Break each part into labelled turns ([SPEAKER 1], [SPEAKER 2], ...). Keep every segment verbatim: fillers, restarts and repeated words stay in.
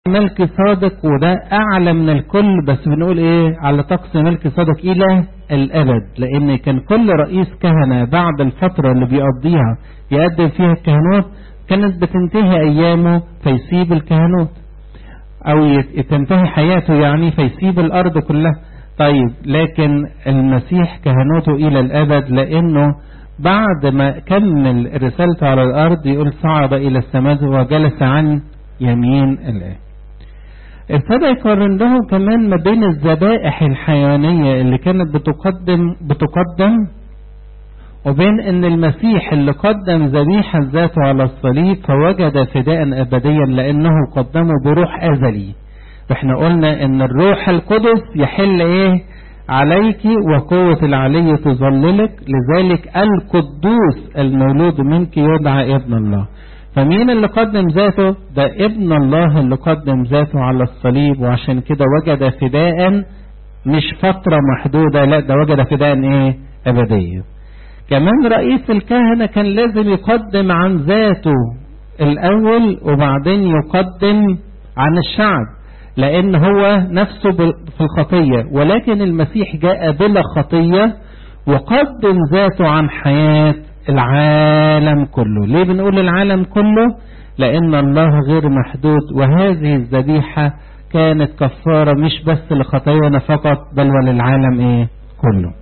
[SPEAKER 1] ملك صادق وده أعلى من الكل، بس بنقول إيه على طقس ملك صادق إلى الأبد، لأن كان كل رئيس كهنة بعد الفترة اللي بيقضيها يقدم فيها الكهنوت كانت بتنتهي أيامه فيسيب الكهنوت أو تنتهي حياته يعني فيسيب الأرض كلها. طيب لكن المسيح كهنوته إلى الأبد، لأنه بعد ما كمل رسالته على الأرض يقول صعد إلى السماء وجلس عن يمين الله. ابتدى يقارن لهم كمان ما بين الذبائح الحيوانية اللي كانت بتقدم بتقدم وبين ان المسيح اللي قدم ذبيحة ذاته على الصليب فوجد فداء ابديا لانه قدمه بروح ازلي. واحنا قلنا ان الروح القدس يحل ايه عليك وقوة العلي تظللك، لذلك القدوس المولود منك يدعى ابن الله. فمين اللي قدم ذاته؟ ده ابن الله اللي قدم ذاته على الصليب، وعشان كده وجد فداء مش فترة محدودة، لا ده وجد فداء ايه ابدية. كمان رئيس الكهنة كان لازم يقدم عن ذاته الاول وبعدين يقدم عن الشعب، لان هو نفسه في الخطية، ولكن المسيح جاء بلا خطية وقدم ذاته عن حياة العالم كله. ليه بنقول العالم كله؟ لان الله غير محدود، وهذه الذبيحة كانت كفارة مش بس لخطايانا فقط بل وللعالم ايه كله.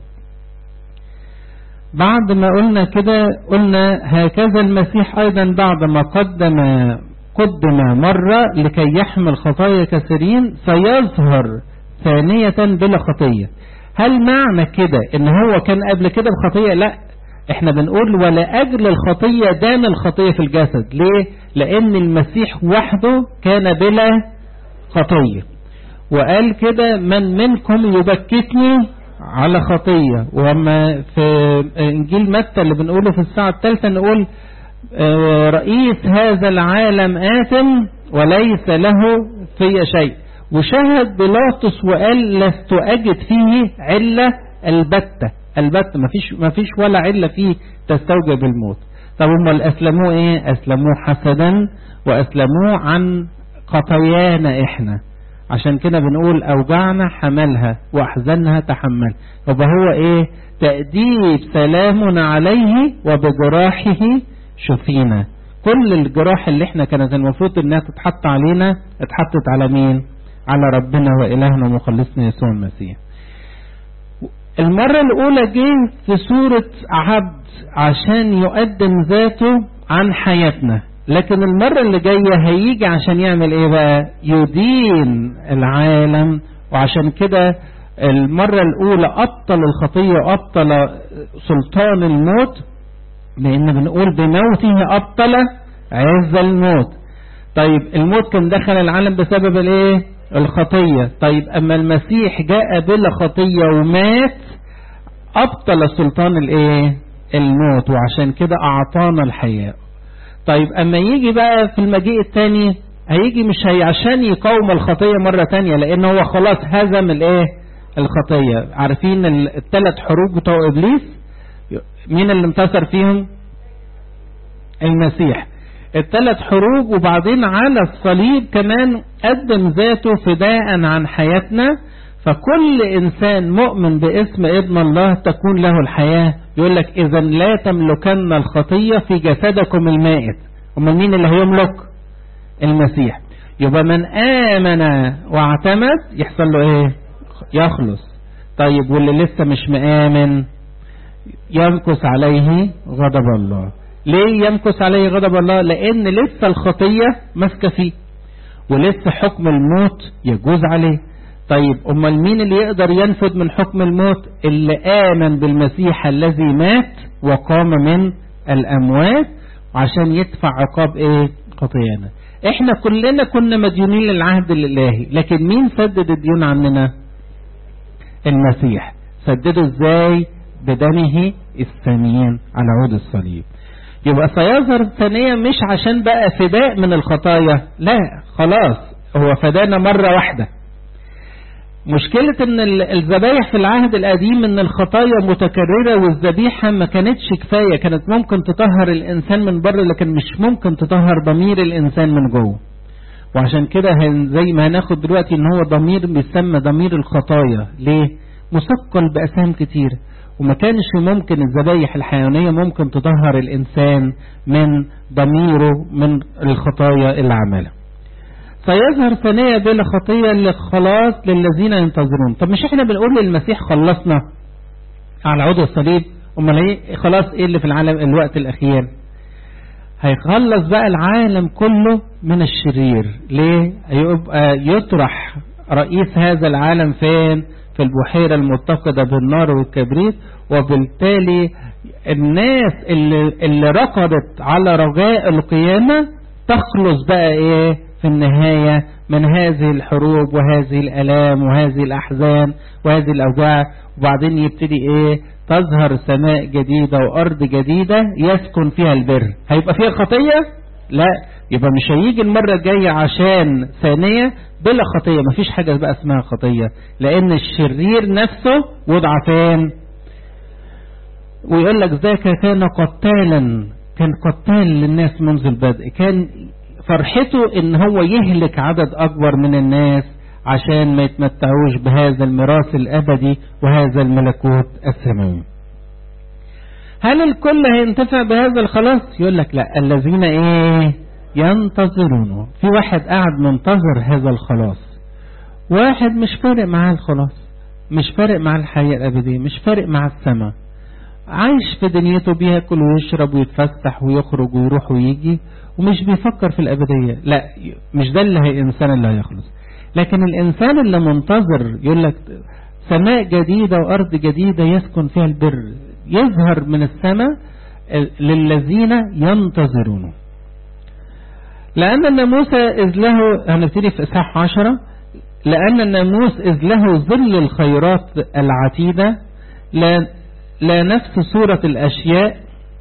[SPEAKER 1] بعد ما قلنا كده قلنا هكذا المسيح ايضا بعد ما قدم قدم مرة لكي يحمل خطايا كثيرين سيظهر ثانية بلا خطية. هل معنى كده ان هو كان قبل كده بخطية؟ لا، احنا بنقول ولا اجل الخطية دان الخطية في الجسد. ليه؟ لان المسيح وحده كان بلا خطية، وقال كده من منكم يبكتني على خطية. وما في انجيل متى اللي بنقوله في الساعة الثالثة نقول رئيس هذا العالم آثم وليس له في شيء. وشهد بيلاطس وقال لست أجد فيه علة البتة البتة، مفيش مفيش ولا علة فيه تستوجب الموت. طب هم أسلموه ايه؟ أسلموه حسدا وأسلموه عن خطايانا احنا، عشان كده بنقول أوجعنا حملها وأحزنها تحمل. يبقى هو ايه؟ تأديب سلامنا عليه وبجراحه شفينا. كل الجراح اللي احنا كانت المفروض انها تتحط علينا اتحطت على مين؟ على ربنا وإلهنا ومخلصنا يسوع المسيح. المرة الأولى جه في صورة عبد عشان يقدم ذاته عن حياتنا، لكن المرة اللي جاية هيجي عشان يعمل ايه بقى؟ يدين العالم. وعشان كده المرة الأولى أبطل الخطية وأبطل سلطان الموت، لأن بنقول بموته أبطل عز الموت. طيب الموت كان دخل العالم بسبب الايه؟ الخطية. طيب أما المسيح جاء بلا خطية ومات أبطل سلطان الايه؟ الموت، وعشان كده أعطانا الحياة. طيب أما يجي بقى في المجيء الثاني هيجي مش هي عشان يقاوم الخطية مرة تانية، لأن هو خلاص هزم الايه؟ الخطية. عارفين الثلاث حروب بتوع إبليس مين اللي انتصر فيهم؟ المسيح. الثلاث حروب، وبعدين على الصليب كمان قدم ذاته فداء عن حياتنا. فكل إنسان مؤمن باسم ابن الله تكون له الحياة. يقول لك إذا لا تملكن الخطية في جسدكم المائت. ومن مين اللي هيملك؟ المسيح. يبقى من آمن واعتمد يحصل له إيه؟ يخلص. طيب واللي لسه مش مآمن يمكث عليه غضب الله. ليه يمكث عليه غضب الله؟ لأن لسه الخطية ماسكة فيه ولسه حكم الموت يجوز عليه. طيب أمال مين اللي يقدر ينفذ من حكم الموت؟ اللي آمن بالمسيح الذي مات وقام من الأموات عشان يدفع عقاب إيه؟ خطيانا. إحنا كلنا كنا مديونين للعهد الإلهي، لكن مين سدد الديون عننا؟ المسيح. سدده إزاي؟ بدمه الثمين على عود الصليب. يبقى سيظهر ثانية مش عشان بقى فداء من الخطايا، لا خلاص هو فدانا مرة واحدة. مشكلة ان الذبايح في العهد القديم ان الخطايا متكررة والذبيحة ما كانتش كفاية، كانت ممكن تطهر الانسان من بره لكن مش ممكن تطهر ضمير الانسان من جوه. وعشان كده زي ما هناخد دلوقتي ان هو ضمير بيسمى ضمير الخطايا. ليه؟ مثقل بأسام كتير، وما كانش ممكن الذبايح الحيوانية ممكن تطهر الإنسان من ضميره من الخطايا اللي عملها. فيظهر ثانية بلا خطية للخلاص للذين ينتظرون. طب مش احنا بنقول للمسيح خلصنا على عود الصليب؟ امال ايه خلاص ايه اللي في العالم الوقت الأخير؟ هيخلص بقى العالم كله من الشرير. ليه؟ هيبقى يطرح رئيس هذا العالم فين؟ في البحيرة المتقدة بالنار والكبريت، وبالتالي الناس اللي, اللي رقدت على رجاء القيامة تخلص بقى ايه في النهاية من هذه الحروب وهذه الآلام وهذه الأحزان وهذه الأوجاع. وبعدين يبتدي ايه؟ تظهر سماء جديدة وأرض جديدة يسكن فيها البر. هيبقى فيها خطية؟ لا، يبقى مش هيجي المرة الجاية عشان ثانية بلا خطية. مفيش حاجة بقى اسمها خطية، لأن الشرير نفسه وضع فين؟ ويقول لك ذاك كان قتالا، كان قتال للناس منذ البدء، كان فرحته ان هو يهلك عدد أكبر من الناس عشان ما يتمتعوش بهذا الميراث الأبدي وهذا الملكوت السماوي. هل الكل هينتفع بهذا الخلاص؟ يقول لك لا، الذين ايه؟ ينتظرونه. في واحد قاعد منتظر هذا الخلاص، واحد مش فارق معاه الخلاص، مش فارق معاه الحياة الأبدية، مش فارق معاه السماء، عايش في دنيته بياكل ويشرب ويتفسح ويخرج ويروح ويجي ومش بيفكر في الأبدية. لا، مش ده اللي هي الإنسان اللي هيخلص. لكن الإنسان اللي منتظر يقول لك سماء جديدة وأرض جديدة يسكن فيها البر، يظهر من السماء للذين ينتظرونه. لأن الناموس إذ له، هنبتدي في إصحاح عشرة، لأن الناموس إذ له ظل الخيرات العتيدة لا, لا نفس صورة الأشياء،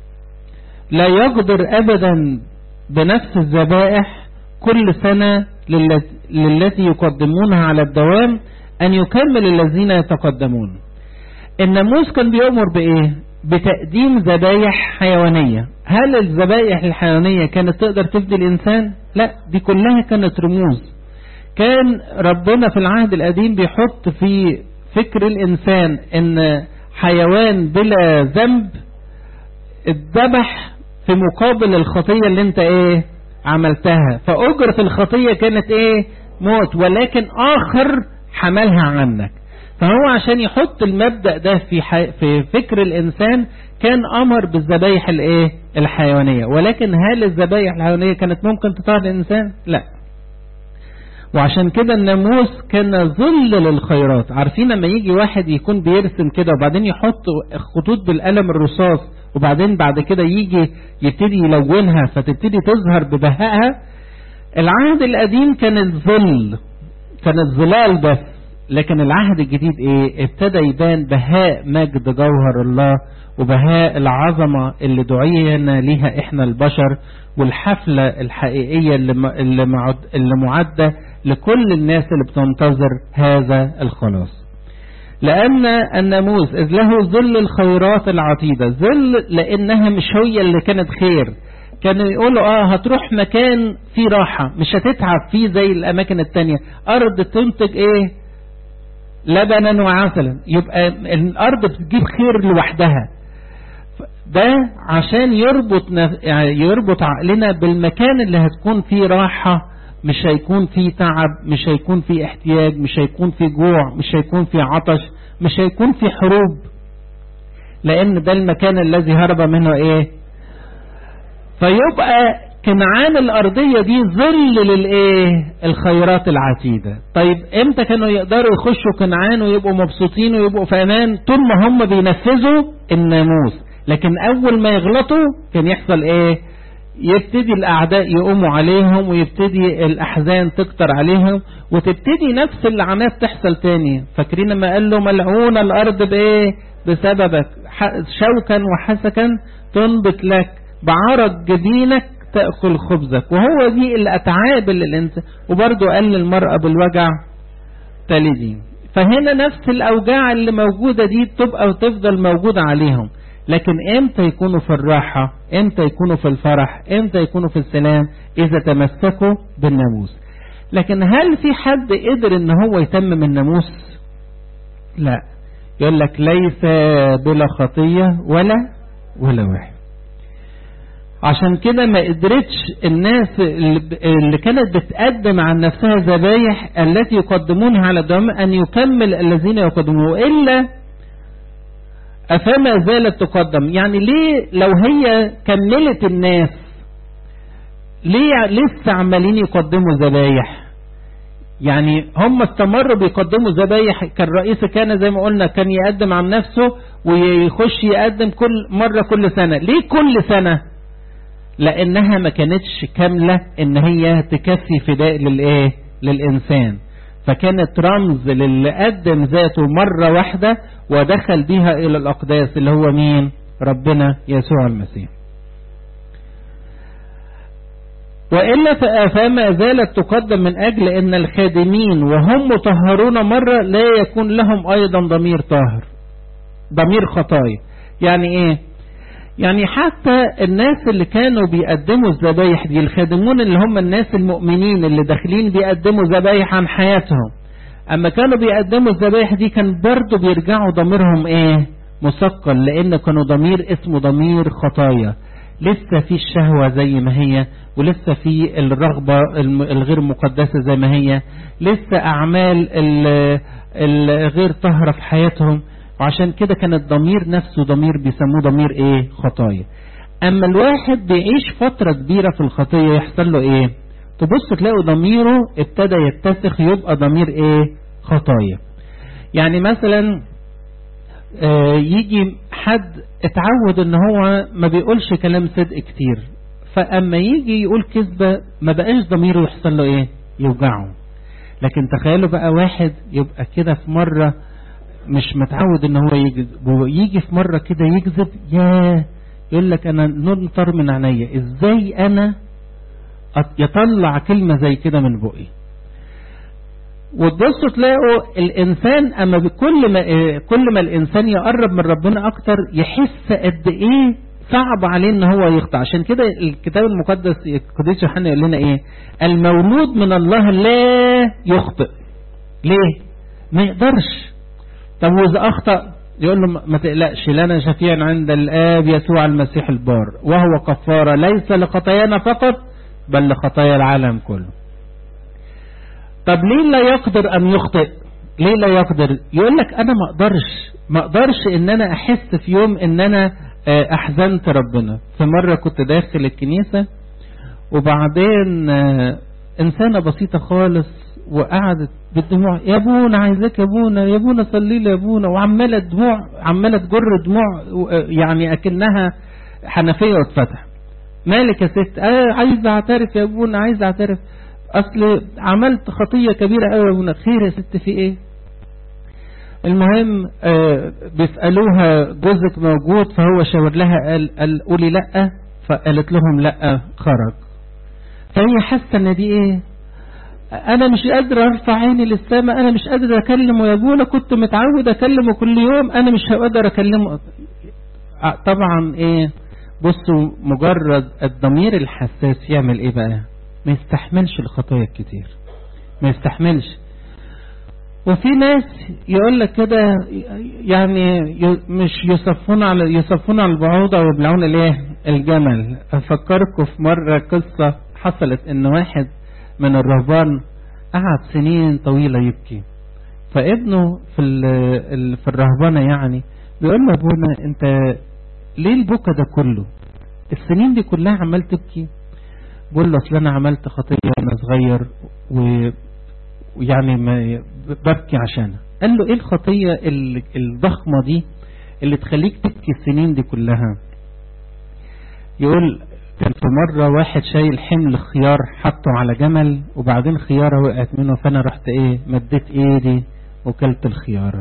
[SPEAKER 1] لا يقدر أبدا بنفس الذبائح كل سنة للتي يقدمونها على الدوام أن يكمل الذين يتقدمون. الناموس كان بيأمر بإيه؟ بتقديم ذبايح حيوانية. هل الذبايح الحيوانية كانت تقدر تفدي الإنسان؟ لا، دي كلها كانت رموز. كان ربنا في العهد القديم بيحط في فكر الإنسان إن حيوان بلا ذنب الذبح في مقابل الخطية اللي انت ايه عملتها، فأجرة الخطية كانت ايه؟ موت، ولكن آخر حملها عنك. فهو عشان يحط المبدأ ده في حي... في فكر الإنسان كان أمر بالذبايح الايه الحيوانية. ولكن هل الذبايح الحيوانية كانت ممكن تطهر الإنسان؟ لا. وعشان كده الناموس كان ظل للخيرات. عارفين لما يجي واحد يكون بيرسم كده وبعدين يحط خطوط بالقلم الرصاص وبعدين بعد كده يجي يبتدي يلونها فتبتدي تظهر ببهائها. العهد القديم كان الظل، كان الظلال بس. لكن العهد الجديد ايه؟ ابتدى يبان بهاء مجد جوهر الله وبهاء العظمة اللي دعينا ليها احنا البشر، والحفلة الحقيقية اللي اللي معدة لكل الناس اللي بتنتظر هذا الخلاص. لأن الناموس إذ له ظل الخيرات العتيدة، ظل لأنها مش هي اللي كانت خير. كانوا يقولوا اه هتروح مكان فيه راحة، مش هتتعب فيه زي الأماكن التانية، أرض تنتج ايه؟ لبنا وعسلا. يبقى الأرض بتجيب خير لوحدها. ده عشان يربط يعني يربط عقلنا بالمكان اللي هتكون فيه راحة، مش هيكون فيه تعب، مش هيكون فيه احتياج، مش هيكون فيه جوع، مش هيكون فيه عطش، مش هيكون فيه حروب، لأن ده المكان الذي هرب منه ايه؟ فيبقى كنعان الأرضية دي ظل للإيه؟ الخيرات العتيدة. طيب امتى كانوا يقدروا يخشوا كنعان ويبقوا مبسوطين ويبقوا في أمان؟ طول ما هم بينفذوا الناموس. لكن أول ما يغلطوا كان يحصل إيه؟ يبتدي الأعداء يقوموا عليهم ويبتدي الأحزان تكتر عليهم وتبتدي نفس اللعنات تحصل تاني. فاكرين ما قال له ملعون الأرض بإيه؟ بسببك، شوكا وحسكا تنبت لك، بعرق جبينك تأكل خبزك. وهو دي الأتعاب اللي الإنسان، وبرضه قال للمرأة بالوجع تلدين. فهنا نفس الأوجاع اللي موجودة دي تبقى وتفضل موجودة عليهم. لكن امتى يكونوا في الراحة؟ امتى يكونوا في الفرح؟ امتى يكونوا في السلام؟ إذا تمسكوا بالناموس. لكن هل في حد قدر ان هو يتمم الناموس؟ لا، يقول لك ليس بلا خطية ولا ولا واحد. عشان كده ما قدرتش الناس اللي كانت بتقدم عن نفسها ذبايح التي يقدمونها على الدم أن يكمل الذين يقدمون، إلا أفما زالت تقدم. يعني ليه لو هي كملت الناس ليه لسه عمالين يقدموا ذبايح؟ يعني هم استمروا بيقدموا ذبايح. كان رئيس كان زي ما قلنا كان يقدم عن نفسه ويخش يقدم كل مرة كل سنة. ليه كل سنة؟ لأنها ما كانتش كاملة إن هي تكفي فداء للإيه؟ للإنسان. فكانت رمز للي قدم ذاته مرة واحدة ودخل بها إلى الأقداس اللي هو مين؟ ربنا يسوع المسيح. وإلا فما زالت تقدم من أجل أن الخادمين وهم مطهرون مرة لا يكون لهم أيضا ضمير طاهر، ضمير خطايا. يعني إيه؟ يعني حتى الناس اللي كانوا بيقدموا الذبايح دي، الخادمون اللي هم الناس المؤمنين اللي داخلين بيقدموا ذبايح عن حياتهم، أما كانوا بيقدموا الذبايح دي كان برضو بيرجعوا ضميرهم إيه؟ مثقل، لأن كانوا ضمير اسمه ضمير خطايا. لسه في الشهوة زي ما هي، ولسه في الرغبة الغير مقدسة زي ما هي، لسه أعمال الغير طاهرة في حياتهم. وعشان كده كان الضمير نفسه ضمير بيسموه ضمير ايه؟ خطايا. اما الواحد بيعيش فترة كبيرة في الخطية يحصل له ايه؟ تبص تلاقوا ضميره ابتدى يتسخ، يبقى ضمير ايه؟ خطايا. يعني مثلا آه يجي حد اتعود ان هو ما بيقولش كلام صدق كتير، فاما يجي يقول كذبة ما بقاش ضميره يحصل له ايه؟ يوجعه. لكن تخيلوا بقى واحد يبقى كده في مرة مش متعود ان هو يكذب، ويجي في مرة كده يكذب، ياه يقول لك انا ننطر من عينيا ازاي انا يطلع كلمة زي كده من بقي. وتبصوا تلاقوا الانسان اما بكل ما كل ما الانسان يقرب من ربنا اكتر يحس قد ايه صعب عليه ان هو يخطئ. عشان كده الكتاب المقدس القديس يوحنا يقول لنا ايه؟ المولود من الله لا يخطئ. ليه؟ ما يقدرش. طب وإذا أخطأ يقول له ما تقلقش، لنا شفيع عند الآب يسوع المسيح البار وهو كفارة ليس لخطايانا فقط بل لخطايا العالم كله. طب ليه لا يقدر أن يخطئ؟ ليه لا يقدر؟ يقول لك أنا ما أقدرش ما أقدرش إن أنا أحس في يوم إن أنا أحزنت ربنا. في مرة كنت داخل الكنيسة وبعدين إنسانة بسيطة خالص وقعدت بالدموع، يا ابونا عايزك يا ابونا يا ابونا صلي لي يا ابونا، وعماله دموع عماله تجر دموع يعني اكنها حنفيه واتفتح. مالك يا ست؟ آه عايز اعترف يا ابونا عايز اعترف، اصل عملت خطيه كبيره قوي يا ابونا. خير يا ست في ايه؟ المهم آه بيسالوها جوزك موجود؟ فهو شاور لها قال, قال قولي لا، فقالت لهم لا خرج. فهي حاسه ان دي ايه؟ انا مش قادر ارفع عيني للسماء، انا مش قادر اكلمه يا ابونا، كنت متعود اكلمه كل يوم، انا مش هقدر اكلمه. طبعا ايه؟ بصوا مجرد الضمير الحساس يعمل ايه بقى؟ ما يستحملش الخطايا الكتير، ما يستحملش. وفي ناس يقول لك كده يعني مش يصفون على يصفون على البعوضة ويبلعون الايه؟ الجمل. افكركم في مرة قصة حصلت ان واحد من الرهبان قعد سنين طويلة يبكي، فابنه في في الرهبانة يعني بيقول له ابونا انت ليه البكا ده كله؟ السنين دي كلها عمال تبكي؟ بيقول له اصل انا عملت خطية وانا صغير ويعني ما ببكي عشانها. قال له ايه الخطية الضخمة دي اللي تخليك تبكي السنين دي كلها؟ يقول كان في مرة واحد شايل حمل خيار حطه على جمل وبعدين خيارة وقعت منه، فانا رحت ايه مديت ايدي وكلت الخيارة.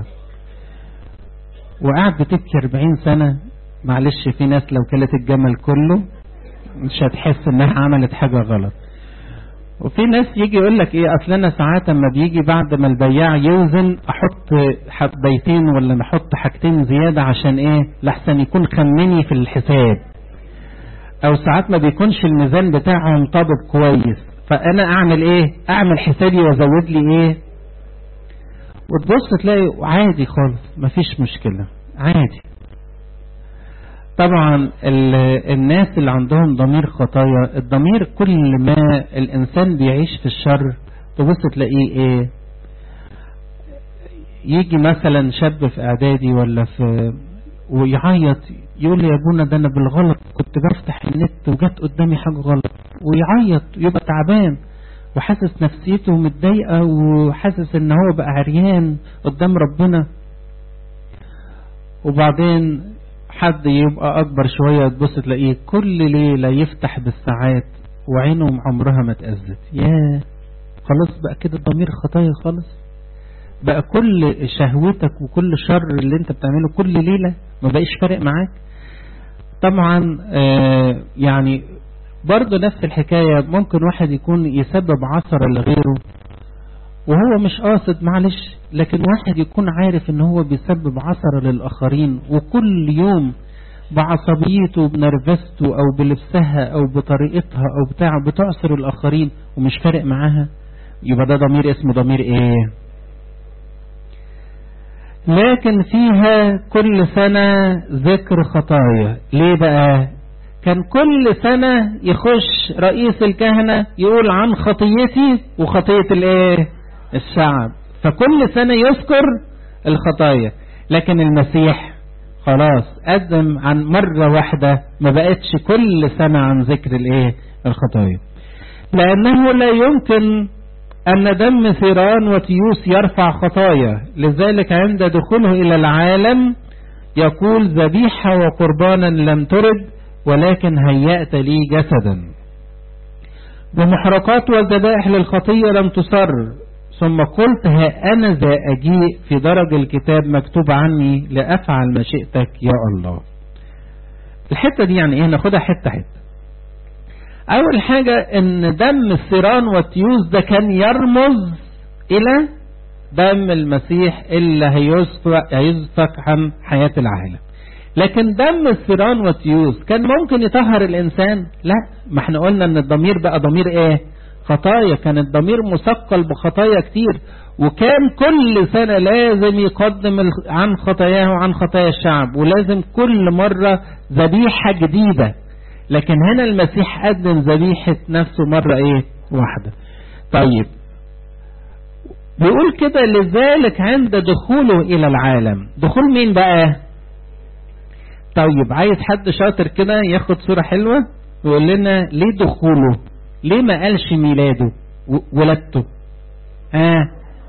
[SPEAKER 1] وقعد بتبكي أربعين سنة. معلش في ناس لو كلت الجمل كله مش هتحس انها عملت حاجة غلط. وفي ناس يجي يقول لك ايه اصل انا ساعات اما بيجي بعد ما البياع يوزن احط حبيتين ولا احط حاجتين زيادة عشان ايه لحسن يكون خمني في الحساب، او ساعات ما بيكونش الميزان بتاعه منطبق كويس فانا اعمل ايه؟ اعمل حسابي وازود لي ايه؟ وتبص تلاقي عادي خالص، مفيش مشكلة، عادي. طبعا الناس اللي عندهم ضمير خطايا، الضمير كل ما الانسان بيعيش في الشر تبص تلاقيه ايه؟ يجي مثلا شاب في اعدادي ولا في ويعيط، يقول لي يا ابونا ده انا بالغلط كنت بفتح النت وجت قدامي حاجة غلط، ويعيط يبقى تعبان وحاسس نفسيته متضايقة وحاسس ان هو بقى عريان قدام ربنا. وبعدين حد يبقى اكبر شوية تبص تلاقيه كل ليلة يفتح بالساعات وعينه عمرها ما تأذت. ياه، خلاص بقى كده الضمير خطايا خالص، بقى كل شهوتك وكل شر اللي انت بتعمله كل ليلة ما بقيش فارق معاك. طبعا آه يعني برضو نفس الحكاية، ممكن واحد يكون يسبب عثرة لغيره وهو مش قاصد، معلش، لكن واحد يكون عارف ان هو بيسبب عثرة للآخرين وكل يوم بعصبيته بنرفزته او بلبسها او بطريقتها او بتاع بتعصر الآخرين ومش فارق معاها، يبقى ده ضمير اسمه ضمير ايه؟ لكن فيها كل سنة ذكر خطايا. ليه بقى؟ كان كل سنة يخش رئيس الكهنة يقول عن خطيتي وخطية الايه؟ الشعب، فكل سنة يذكر الخطايا. لكن المسيح خلاص قدم عن مرة واحدة، ما بقتش كل سنة عن ذكر الايه؟ الخطايا، لأنه لا يمكن أن دم ثيران وتيوس يرفع خطايا. لذلك عند دخوله إلى العالم يقول ذبيحة وقربانا لم ترد، ولكن هيأت لي جسدا، ومحرقات وذبائح للخطية لم تصر. ثم قلت ها أنا ذا أجيء، في درج الكتاب مكتوب عني لأفعل مشيئتك يا الله. الحتة دي يعني إيه؟ ناخدها حتة حتة. أول حاجة إن دم الثيران والتيوس ده كان يرمز إلى دم المسيح اللي هيسفك عن حياة العالم. لكن دم الثيران والتيوس كان ممكن يطهر الإنسان؟ لا، ما احنا قلنا إن الضمير بقى ضمير إيه؟ خطايا. كان الضمير مثقل بخطايا كتير، وكان كل سنة لازم يقدم عن خطاياه وعن خطايا الشعب، ولازم كل مرة ذبيحة جديدة. لكن هنا المسيح قدم ذبيحة نفسه مرة ايه؟ واحدة. طيب بيقول كده لذلك عند دخوله الى العالم. دخول مين بقى؟ طيب عايز حد شاطر كده ياخد صورة حلوة ويقول لنا ليه دخوله؟ ليه ما قالش ميلاده ولادته؟ اه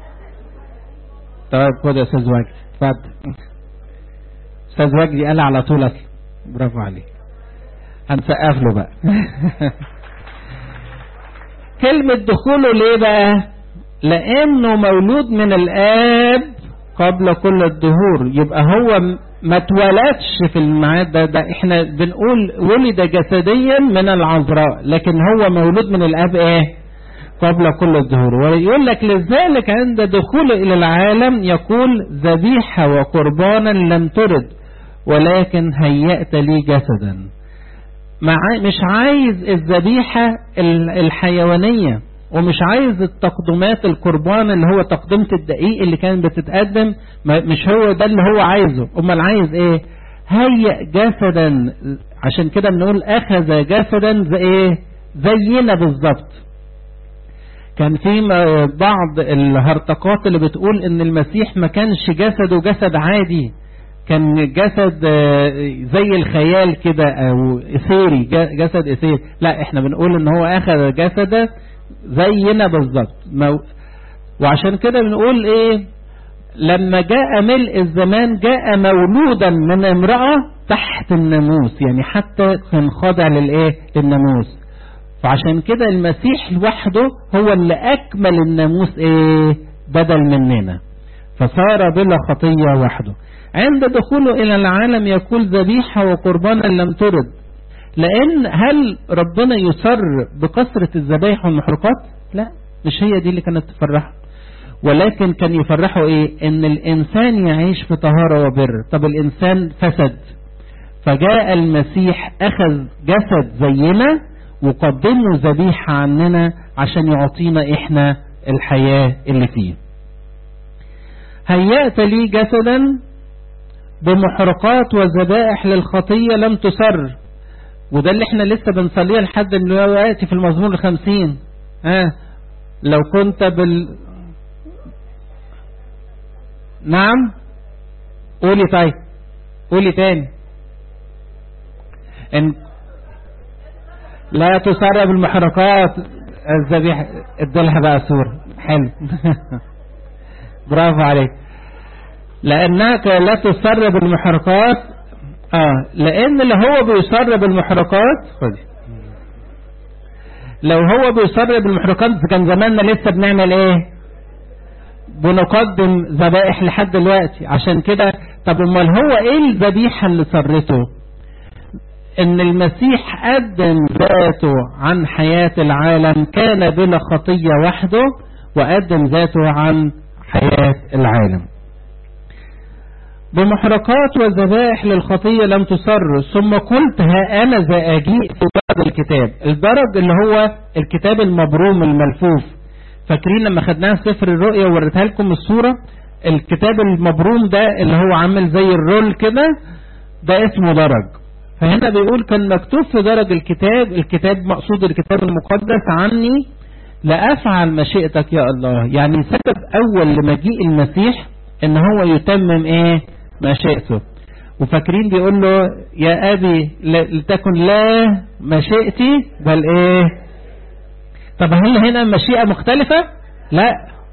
[SPEAKER 1] طيب خد يا استاذ وجدي، اتفضل. استاذ وجدي قال على طول اصلا، برافو عليك، هنسقف له بقى. كلمة دخوله ليه بقى؟ لانه مولود من الاب قبل كل الدهور. يبقى هو ما اتولدش في الميعاد ده, ده احنا بنقول ولد جسديا من العذراء، لكن هو مولود من الاب ايه؟ قبل كل الدهور. ويقول لك لذلك عند دخوله الى العالم يقول ذبيحة وقربانا لم ترد، ولكن هيأت لي جسدا. مش عايز الذبيحة الحيوانية، ومش عايز التقدمات القربان اللي هو تقدمة الدقيق اللي كانت بتتقدم، مش هو ده اللي هو عايزه. امال عايز ايه؟ هيأ جسدا. عشان كده بنقول اخذ جسدا زي ايه؟ زينا بالظبط. كان في بعض الهرطقات اللي بتقول ان المسيح ما كانش جسده جسد عادي، كان جسد زي الخيال كده او اثيري، جسد اثيري. لا، احنا بنقول ان هو اخذ جسده زينا بالظبط. وعشان كده بنقول ايه؟ لما جاء ملء الزمان جاء مولودا من امرأة تحت الناموس، يعني حتى كان خاضع للايه؟ للناموس. فعشان كده المسيح لوحده هو اللي اكمل الناموس ايه؟ بدل مننا، فصار بلا خطية وحده. عند دخوله الى العالم يقول ذبيحة وقربانا لم ترد. لان هل ربنا يسر بكثرة الذبائح والمحرقات؟ لا، مش هي دي اللي كانت تفرحه، ولكن كان يفرحه ايه؟ ان الانسان يعيش في طهارة وبر. طب الانسان فسد، فجاء المسيح اخذ جسد زينا وقدمه ذبيحة عننا عشان يعطينا احنا الحياة اللي فيه. هيأت لي جسدا بمحرقات وذبائح للخطية لم تسر، وده اللي احنا لسه بنصليه لحد دلوقتي في المزمور الخمسين. ها آه. لو كنت بال نعم قولي طيب قولي تاني. ان لا تسر بالمحرقات الذبيحة ادلها بقى سورة حلو برافو عليك. لأنك لا تسر بالمحرقات اه لأن اللي هو بيسر بالمحرقات خدي لو هو بيسر بالمحرقات كان زماننا لسه بنعمل ايه؟ بنقدم ذبائح لحد دلوقتي. عشان كده طب امال هو ايه الذبيحة اللي سرته؟ ان المسيح قدم ذاته عن حياة العالم، كان بلا خطية وحده وقدم ذاته عن حياة العالم. بمحرقات وذبائح للخطية لم تسر. ثم قلت ها أنا ذا أجيء في درج الكتاب. الدرج اللي هو الكتاب المبروم الملفوف، فاكرين لما خدناها سفر الرؤيا ووريتها لكم الصورة؟ الكتاب المبروم ده اللي هو عامل زي الرول كده، ده اسمه درج. فهنا بيقول كان مكتوب في درج الكتاب، الكتاب مقصود الكتاب المقدس، عني لأفعل مشيئتك يا الله. يعني سبب أول لمجيء المسيح ان هو يتمم ايه؟ مشيئته. وفاكرين بيقول له يا ابي لتكن لا مشيئتي بل ايه؟ طب هل هنا مشيئة مختلفة؟ لا،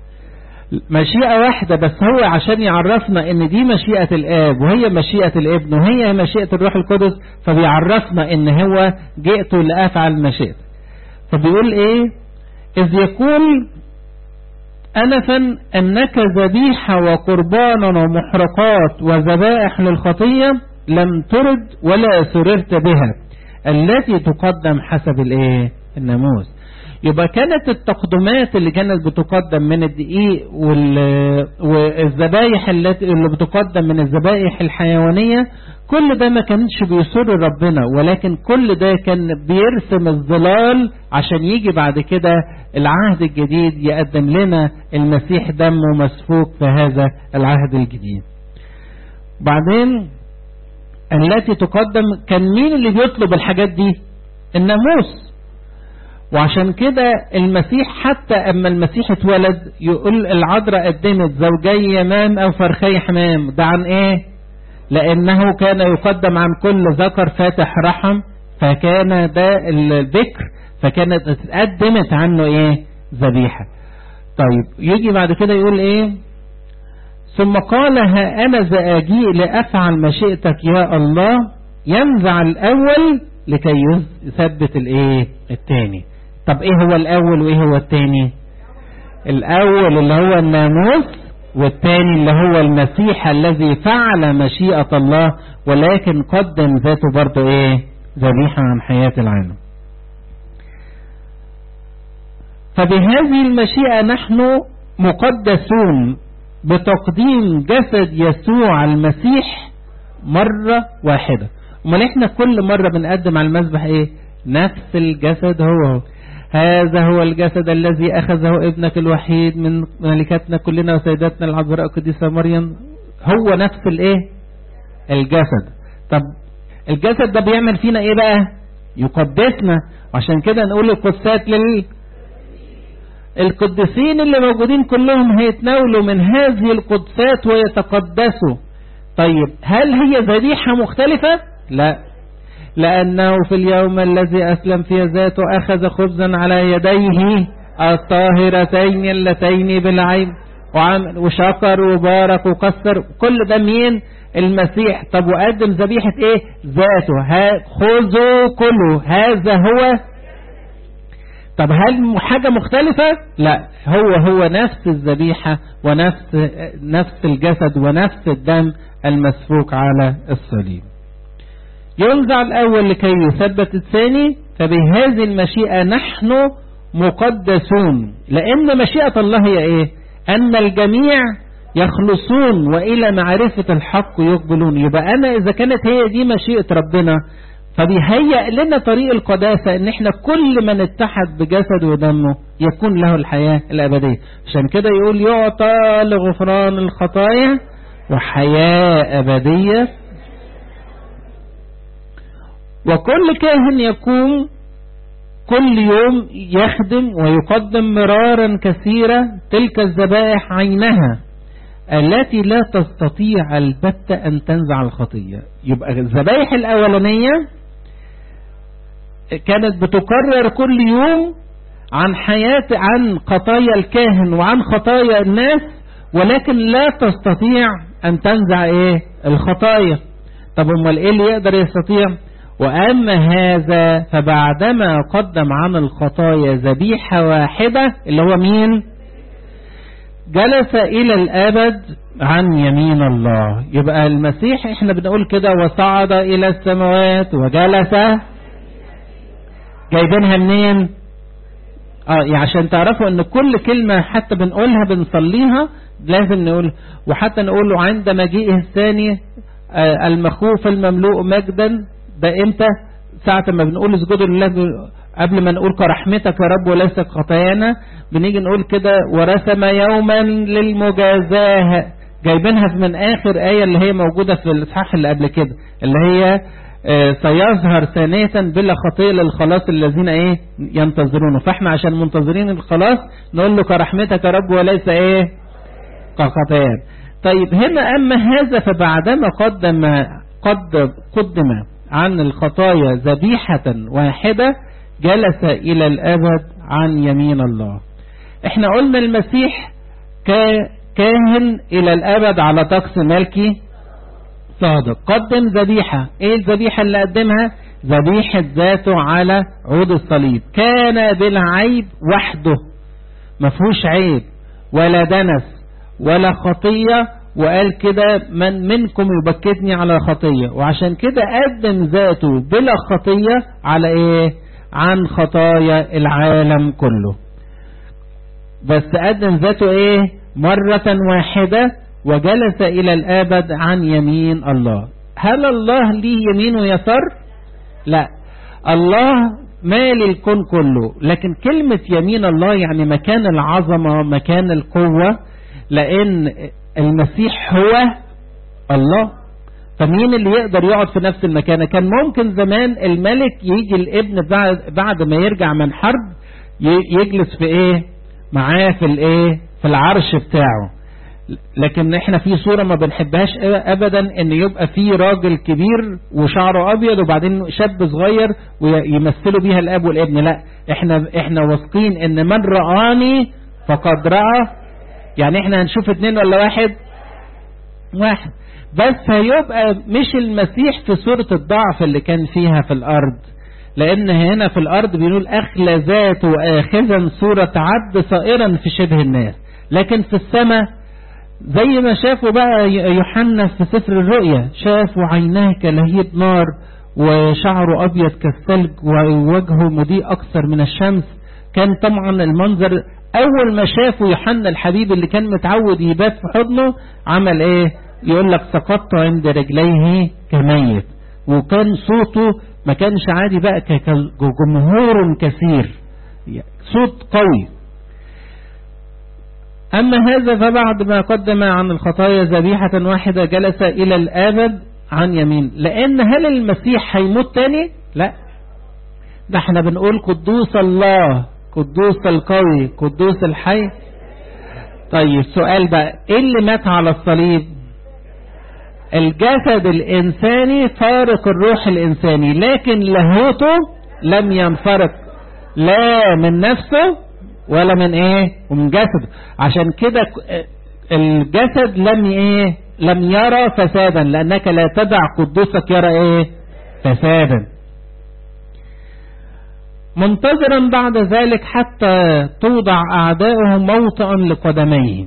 [SPEAKER 1] مشيئة واحدة بس، هو عشان يعرفنا ان دي مشيئة الاب وهي مشيئة الابن وهي مشيئة الروح القدس، فبيعرفنا ان هو جئت لأفعل مشيئته. فبيقول ايه؟ اذ يقول أنفا أنك ذبيحة وقربانا ومحرقات وذبائح للخطية لم ترد ولا سررت بها التي تقدم حسب الايه؟ الناموس. يبقى كانت التقدمات اللي كانت بتقدم من الدقيق والذبائح التي اللي بتقدم من الذبائح الحيوانية، كل ده ما كانش بيسر ربنا، ولكن كل ده كان بيرسم الظلال عشان يجي بعد كده العهد الجديد يقدم لنا المسيح دمه مسفوك في هذا العهد الجديد. بعدين التي تقدم، كان مين اللي بيطلب الحاجات دي؟ الناموس. وعشان كده المسيح حتى اما المسيح اتولد يقول العذراء قدمت زوجي يمام او فرخي حمام. ده عن ايه؟ لانه كان يقدم عن كل ذكر فاتح رحم، فكان ده الذكر، فكانت اتقدمت عنه ايه؟ ذبيحة. طيب يجي بعد كده يقول ايه؟ ثم قال ها انا ذا اجيء لافعل مشيئتك يا الله، ينزع الاول لكي يثبت الايه؟ الثاني. طب ايه هو الاول وايه هو الثاني؟ الاول اللي هو الناموس، والثاني اللي هو المسيح الذي فعل مشيئة الله ولكن قدم ذاته برضو ايه؟ ذبيحة عن حياة العالم. فبهذه المشيئة نحن مقدسون بتقديم جسد يسوع المسيح مرة واحدة. امال احنا كل مرة بنقدم على المذبح ايه؟ نفس الجسد هو هو. هذا هو الجسد الذي أخذه ابنك الوحيد من ملكتنا كلنا وسيداتنا العذراء القديسة مريم. هو نفس الايه؟ الجسد. طب الجسد ده بيعمل فينا ايه بقى؟ يقدسنا. وعشان كده نقول القدسات لل القديسين اللي موجودين كلهم هيتناولوا من هذه القدسات ويتقدسوا. طيب هل هي ذبيحة مختلفة؟ لا، لأنه في اليوم الذي أسلم فيه ذاته أخذ خبزا على يديه الطاهرتين اللتين بالعين وعمل وشكر وبارك وكسر. كل ده مين؟ المسيح. طب وقدم ذبيحة ايه؟ ذاته. خذوا كله هذا هو. طب هل حاجة مختلفة؟ لا، هو هو نفس الذبيحة ونفس نفس الجسد ونفس الدم المسفوك على الصليب. ينزع الأول لكي يثبت الثاني. فبهذه المشيئة نحن مقدسون، لأن مشيئة الله هي إيه؟ أن الجميع يخلصون وإلى معرفة الحق يقبلون. يبقى أنا إذا كانت هي دي مشيئة ربنا، فبيهيئ لنا طريق القداسة ان احنا كل من اتحد بجسد ودمه يكون له الحياة الابدية. عشان كده يقول يعطى لغفران الخطايا وحياة ابدية. وكل كاهن يقوم كل يوم يخدم ويقدم مرارا كثيرة تلك الذبائح عينها التي لا تستطيع البتة أن تنزع الخطية. يبقى الذبائح الأولانية كانت بتكرر كل يوم عن حياة عن خطايا الكاهن وعن خطايا الناس، ولكن لا تستطيع أن تنزع إيه الخطايا. طب امال إيه اللي يقدر يستطيع؟ وأما هذا فبعدما قدم عن الخطايا ذبيحة واحدة اللي هو مين؟ جلس إلى الأبد عن يمين الله. يبقى المسيح احنا بنقول كده وصعد إلى السماوات وجلس، جايبينها منين؟ اه يعني عشان تعرفوا ان كل كلمة حتى بنقولها بنصليها لازم نقول، وحتى نقوله عند مجيئه الثاني آه المخوف المملوء مجدا. ده امتى؟ ساعة ما بنقول اسجدوا لله قبل ما نقول كرحمتك يا رب وليس خطايانا، بنيجي نقول كده ورسم يوما للمجازاه. جايبينها من آخر آية اللي هي موجودة في الإصحاح اللي قبل كده اللي هي آه سيظهر ثانية بلا خطية للخلاص الذين ايه ينتظرونه. فاحنا عشان منتظرين الخلاص نقول له كرحمتك يا رب وليس ايه كخطايانا. طيب هنا أما هذا فبعدما قدم قد قدم عن الخطايا ذبيحة واحدة جلس إلى الأبد عن يمين الله. احنا قلنا المسيح كاهن إلى الأبد على طقس ملكي صادق. قدم ذبيحة. ايه الذبيحة اللي قدمها؟ ذبيحة ذاته على عود الصليب. كان بلا عيب وحده، مفهوش عيب ولا دنس ولا خطية، وقال كده من منكم يبكتني على خطية، وعشان كده قدم ذاته بلا خطية على ايه؟ عن خطايا العالم كله. بس قدم ذاته ايه؟ مرة واحدة وجلس الى الابد عن يمين الله. هل الله ليه يمين ويسار؟ لا، الله مالي الكون كله، لكن كلمة يمين الله يعني مكان العظمة مكان القوة، لان المسيح هو الله. فمين اللي يقدر يقعد في نفس المكان؟ كان ممكن زمان الملك يجي الابن بعد, بعد ما يرجع من حرب يجلس في ايه معاه في الايه في العرش بتاعه. لكن احنا في صورة ما بنحبهاش ابدا ان يبقى في راجل كبير وشعره ابيض وبعدين شاب صغير ويمثلوا بيها الاب والابن. لا، احنا احنا واثقين ان من رآني فقد رأى. يعني احنا هنشوف اتنين ولا واحد؟ واحد. بس هيبقى مش المسيح في صورة الضعف اللي كان فيها في الارض، لان هنا في الارض بيقول اخلى ذاته واخذا صورة عبد صائرا في شبه الناس. لكن في السماء زي ما شافوا بقى يوحنا في سفر الرؤيا، شافوا عيناه كلهيب نار وشعره ابيض كالثلج ووجهه مضيء اكثر من الشمس. كان طبعا المنظر اول ما شافوا يوحنا الحبيب اللي كان متعود يبات في حضنه عمل ايه؟ يقول لك سقطت عند رجليه كميت. وكان صوته ما كانش عادي بقى، كجمهور كثير، صوت قوي. أما هذا فبعد ما قدم عن الخطايا ذبيحة واحدة جلس إلى الأبد عن يمين. لأن هل المسيح هيموت تاني؟ لا، ده احنا بنقول قدوس الله، قدوس القوي، قدوس الحي. طيب سؤال بقى، ايه اللي مات على الصليب؟ الجسد الإنساني فارق الروح الإنساني، لكن لاهوته لم ينفرق لا من نفسه ولا من ايه ومن جسده. عشان كده الجسد لم ايه لم يرى فسادا، لانك لا تدع قدوسك يرى ايه فسادا. منتظرا بعد ذلك حتى توضع اعدائه موطئا لقدميه.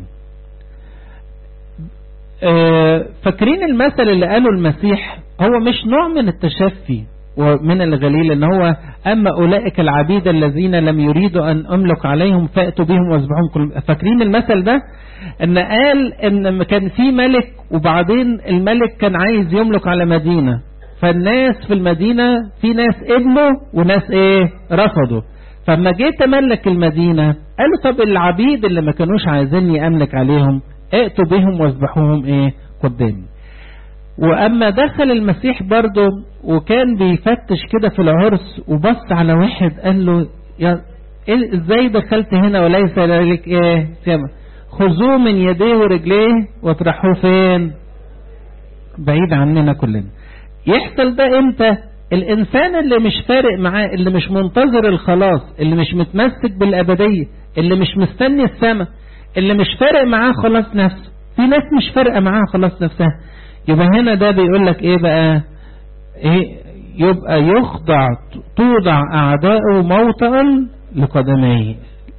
[SPEAKER 1] اه فاكرين المثل اللي قاله المسيح؟ هو مش نوع من التشفي ومن الغليل، ان هو اما اولئك العبيد الذين لم يريدوا ان املك عليهم فاتوا بهم واذبحوهم كلهم. فاكرين المثل ده؟ ان قال ان كان في ملك وبعدين الملك كان عايز يملك على مدينة، فالناس في المدينة في ناس قبلوا وناس ايه رفضوا. فلما جيت املك المدينة قالوا طب العبيد اللي ما كانوش عايزيني املك عليهم ائتوا بهم واذبحوهم ايه قدامي. واما دخل المسيح برضه وكان بيفتش كده في العرس وبص على واحد قال له يا إيه ازاي دخلت هنا وليس لك ايه سما، خذوه من يديه ورجليه واطرحوه فين بعيد عننا كلنا. يحصل ده امتى؟ الانسان اللي مش فارق معاه، اللي مش منتظر الخلاص، اللي مش متمسك بالابدية، اللي مش مستني السماء، اللي مش فارق معاه خلاص نفسه. في ناس مش فارقه معاه خلاص نفسها. يبقى هنا ده بيقول لك ايه بقى؟ ايه يبقى يخضع توضع اعدائه موطئا لقدميه،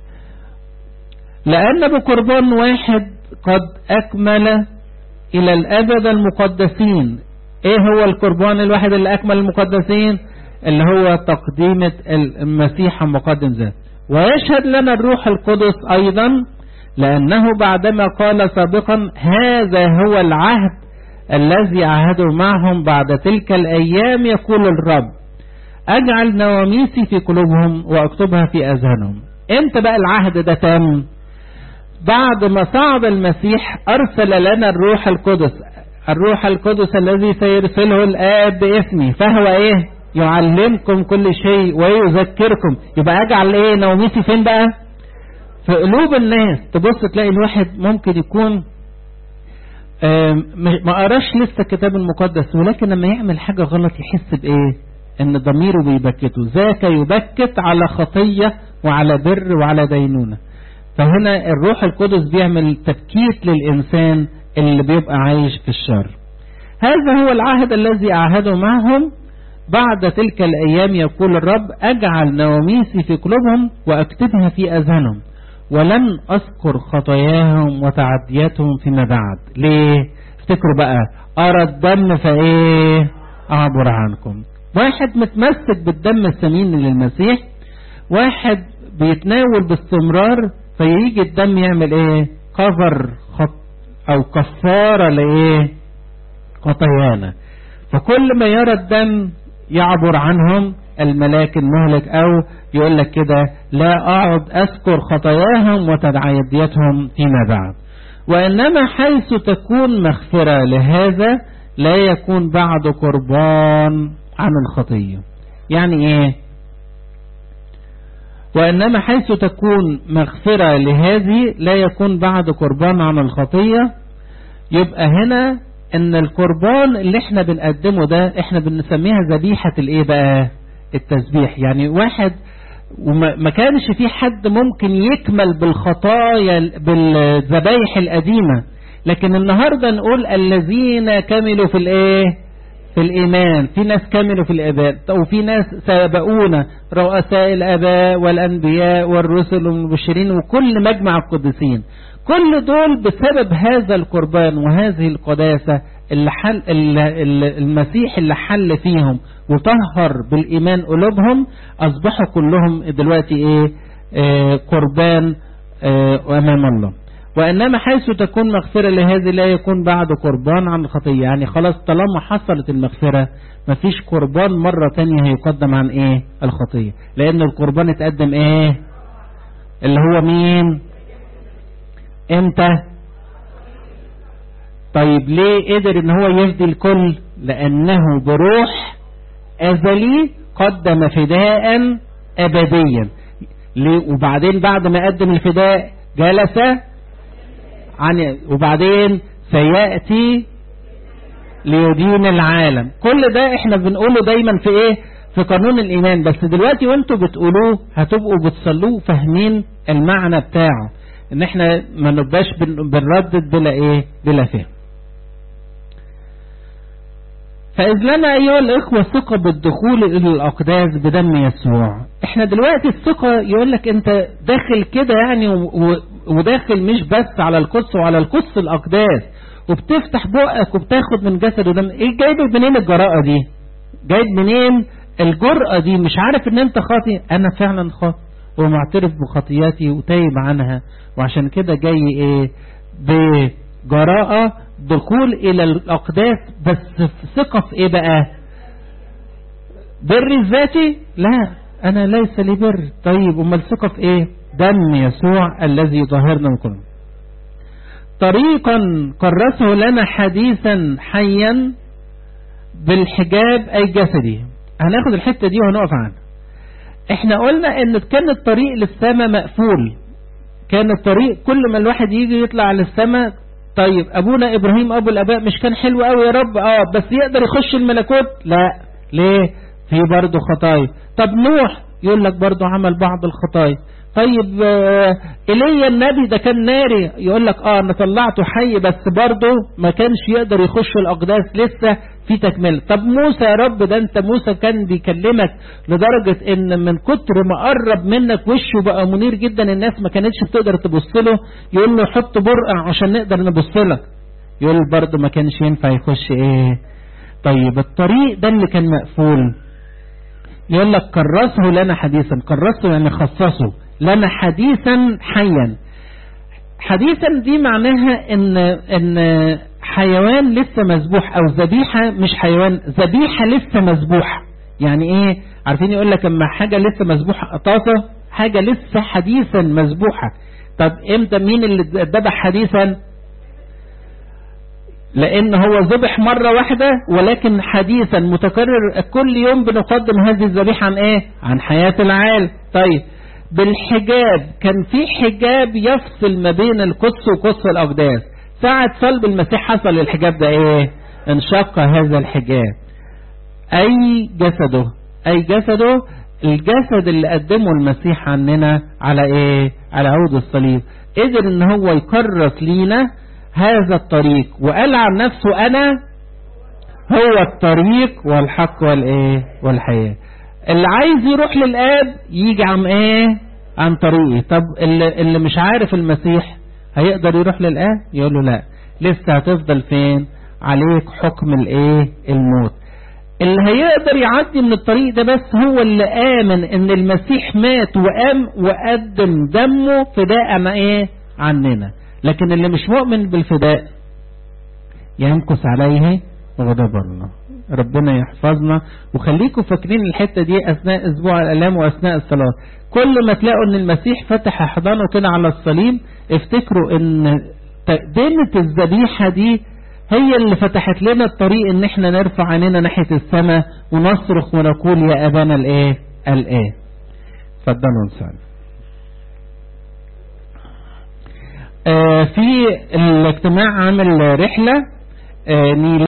[SPEAKER 1] لان بقربان واحد قد اكمل الى الابد المقدسين. ايه هو القربان الواحد اللي اكمل المقدسين؟ اللي هو تقديمة المسيح مقدم ذات. ويشهد لنا الروح القدس ايضا، لانه بعدما قال سابقا هذا هو العهد الذي عهده معهم بعد تلك الايام يقول الرب اجعل نواميسي في قلوبهم واكتبها في اذهانهم. امتى بقى العهد ده تم؟ بعد ما صعد المسيح ارسل لنا الروح القدس، الروح القدس الذي سيرسله الآب باسمي، فهو ايه؟ يعلمكم كل شيء ويذكركم. يبقى اجعل ايه نوميسي فين بقى؟ في قلوب الناس. تبص تلاقي الواحد ممكن يكون ما قراش لسه الكتاب المقدس، ولكن لما يعمل حاجة غلط يحس بايه؟ ان ضميره بيبكته، ذاك يبكت على خطية وعلى بر وعلى دينونة. فهنا الروح القدس بيعمل تبكيت للإنسان اللي بيبقى عايش في الشر. هذا هو العهد الذي أعهده معهم بعد تلك الأيام يقول الرب أجعل نواميسي في قلوبهم وأكتبها في أذهانهم ولن أذكر خطاياهم وتعدياتهم فيما بعد. ليه؟ افتكروا بقى أرى الدم فإيه أعبر عنكم. واحد متمسك بالدم الثمين للمسيح، واحد بيتناول باستمرار، فييجي الدم يعمل ايه؟ كفر خط او كفارة لايه؟ خطايانا. فكل ما يرى الدم يعبر عنهم الملاك المهلك، او يقول لك كده لا اقعد اذكر خطاياهم وتعدياتهم فيما بعد. وانما حيث تكون مغفرة لهذا لا يكون بعد قربان عن الخطية. يعني ايه؟ وإنما حيث تكون مغفرة لهذه لا يكون بعد قربان عن الخطية. يبقى هنا ان القربان اللي احنا بنقدمه ده احنا بنسميها ذبيحة الايه بقى؟ التسبيح. يعني واحد وما كانش في حد ممكن يكمل بالخطايا بالذبايح القديمة، لكن النهاردة نقول الذين كملوا في الايه؟ في الإيمان. في ناس كملوا في الآباء، وفي ناس سبقونا رؤساء الآباء والأنبياء والرسل والمبشرين وكل مجمع القديسين. كل دول بسبب هذا القربان وهذه القداسة اللي حل اللي المسيح اللي حل فيهم وطهر بالإيمان قلوبهم، أصبحوا كلهم دلوقتي إيه؟ آه قربان آه أمام الله. وإنما حيث تكون مغفرة لهذه لا يكون بعد قربان عن الخطية. يعني خلاص طالما حصلت المغفرة مفيش قربان مرة تانية هيقدم عن ايه؟ الخطية. لأن القربان اتقدم ايه؟ اللي هو مين؟ امتى؟ طيب ليه قدر ان هو يفدي الكل؟ لأنه بروح أزلي قدم فداء أبديا. وبعدين بعد ما قدم الفداء جلس عن، وبعدين سيأتي ليدين العالم. كل ده احنا بنقوله دايما في ايه؟ في قانون الإيمان. بس دلوقتي وانتوا بتقولوه هتبقوا بتصلوه فاهمين المعنى بتاعه، ان احنا ما نبقاش بنردد بلا ايه؟ بلا فهم. فإذ لنا أيها الإخوة ثقة بالدخول إلى الأقداس بدم يسوع. احنا دلوقتي الثقة يقول لك انت داخل كده يعني و... وداخل مش بس على القدس وعلى القدس الأقداس وبتفتح بقك وبتاخد من جسد ودم. ايه جايب منين الجراءة دي؟ جايب منين الجرأة دي؟ مش عارف ان انت خاطئ؟ انا فعلا خاطئ ومعترف بخطياتي وتايب عنها، وعشان كده جاي ايه؟ بجراءة دخول الى الأقداس، بس في ثقة في ايه بقى؟ بر الذاتي لا، انا ليس لي بر. طيب امال الثقة في ايه؟ دم يسوع الذي يطهرنا من كل. طريقا كرسه لنا حديثا حيا بالحجاب اي جسدي. هناخد الحتة دي وهنقف عنها. احنا قلنا ان كان الطريق للسماء مقفول، كان الطريق كل ما الواحد يجي يطلع للسماء. طيب ابونا ابراهيم ابو الاباء مش كان حلو قوي يا رب؟ اه بس يقدر يخش الملكوت؟ لا. ليه؟ في برضه خطايا. طب نوح يقول لك برضه عمل بعض الخطايا. طيب آه ايليا النبي ده كان ناري، يقول لك اه انا طلعته حي بس برضه ما كانش يقدر يخش الاقداس، لسه في تكمله. طب موسى يا رب، ده انت موسى كان بيكلمك لدرجه ان من كتر ما قرب منك وشه بقى منير جدا، الناس ما كانتش بتقدر تبص له، يقول له حط برقع عشان نقدر نبص لك، يقول برضه ما كانش ينفع يخش ايه. طيب الطريق ده اللي كان مقفول، يقول لك كرسه لنا حديثا. كرسه يعني خصصه لنا حديثا حيا. حديثا دي معناها ان ان حيوان لسه مذبوح، او ذبيحه، مش حيوان، ذبيحه لسه مذبوحه. يعني ايه؟ عارفين يقول لك اما حاجه لسه مذبوحه قطاطه، حاجه لسه حديثا مذبوحه. طب امتى مين اللي ذبح حديثا؟ لان هو ذبح مرة واحدة، ولكن حديثا متكرر كل يوم بنقدم هذه الذبيحة عن ايه؟ عن حياة العالم. طيب بالحجاب، كان في حجاب يفصل ما بين القدس وقدس الاقداس. ساعة صلب المسيح حصل الحجاب ده ايه؟ انشق هذا الحجاب. اي جسده، اي جسده، الجسد اللي قدمه المسيح عننا على ايه؟ على عود الصليب. قدر ان هو يكرس لينا هذا الطريق، وقال عن نفسه انا هو الطريق والحق والايه والحياة. اللي عايز يروح للآب يجي عن ايه؟ عن طريقي. طب اللي, اللي مش عارف المسيح هيقدر يروح للآب؟ يقول له لا، لسه هتفضل فين؟ عليك حكم الايه؟ الموت. اللي هيقدر يعدي من الطريق ده بس هو اللي آمن ان المسيح مات وقام وقدم دمه فداء ايه؟ عننا. لكن اللي مش مؤمن بالفداء يمكث عليه غضب الله. ربنا يحفظنا. وخليكم فاكرين الحتة دي أثناء أسبوع الآلام وأثناء الصلاة. كل ما تلاقوا أن المسيح فتح أحضانه كده على الصليب، افتكروا أن تقدمة الذبيحة دي هي اللي فتحت لنا الطريق أن احنا نرفع عينينا ناحية السماء ونصرخ ونقول يا أبانا الإيه؟ الإيه. فضلوا نسأل. آه في الاجتماع عامل رحلة آه